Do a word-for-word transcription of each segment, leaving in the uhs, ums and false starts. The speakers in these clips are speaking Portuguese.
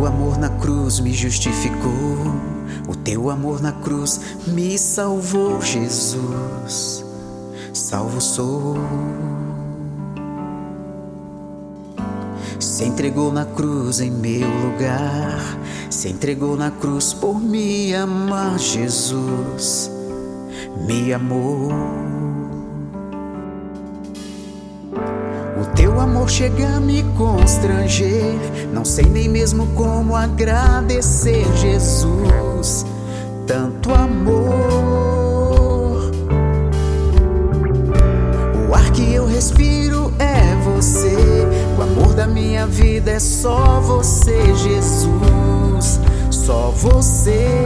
teu amor na cruz me justificou, o teu amor na cruz me salvou, Jesus, salvo sou. Se entregou na cruz em meu lugar, se entregou na cruz por me amar, Jesus me amou. O teu amor chega a me constranger, não sei nem mesmo como agradecer, Jesus, tanto amor. O ar que eu respiro é você, o amor da minha vida é só você, Jesus, só você.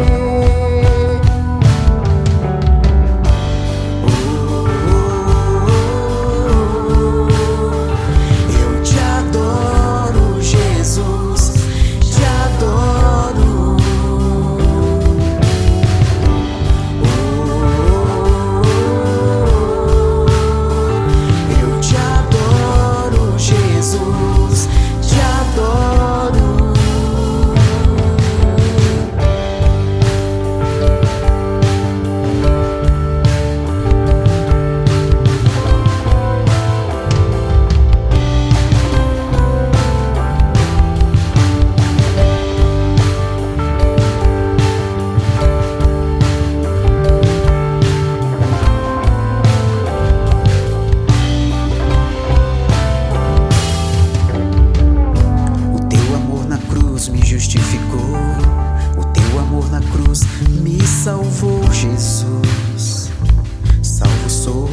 O teu amor na cruz me salvou, Jesus, salvo sou.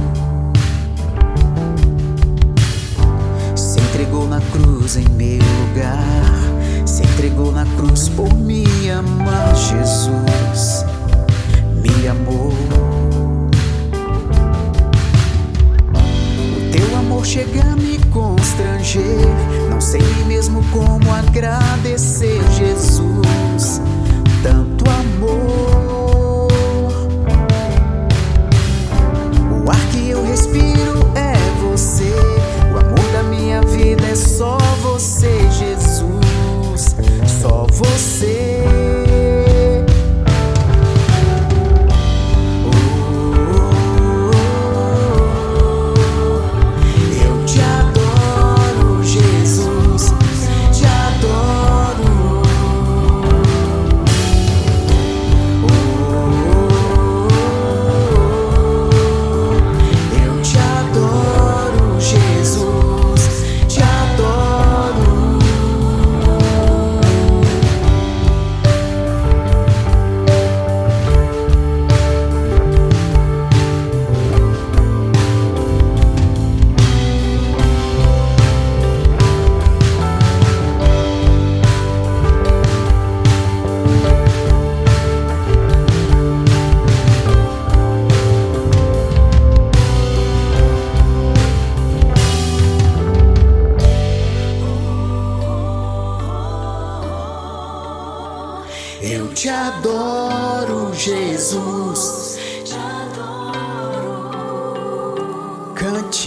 Se entregou na cruz em meu lugar, se entregou na cruz por me amar, Jesus me amou. O teu amor chega a me constranger, não sei nem mesmo como agradecer, Jesus, tanto amor. O ar que eu respiro é você, o amor da minha vida é só você, Jesus, só você. Eu te adoro, Jesus, te adoro. Cante.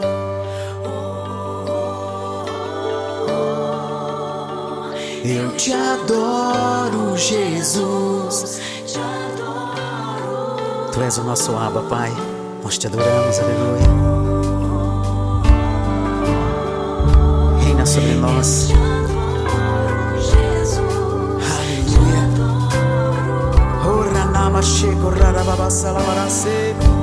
Eu te adoro, Jesus, te adoro. Tu és o nosso Abba, Pai, nós te adoramos, aleluia. Reina sobre nós. Chego rara babasa la barase.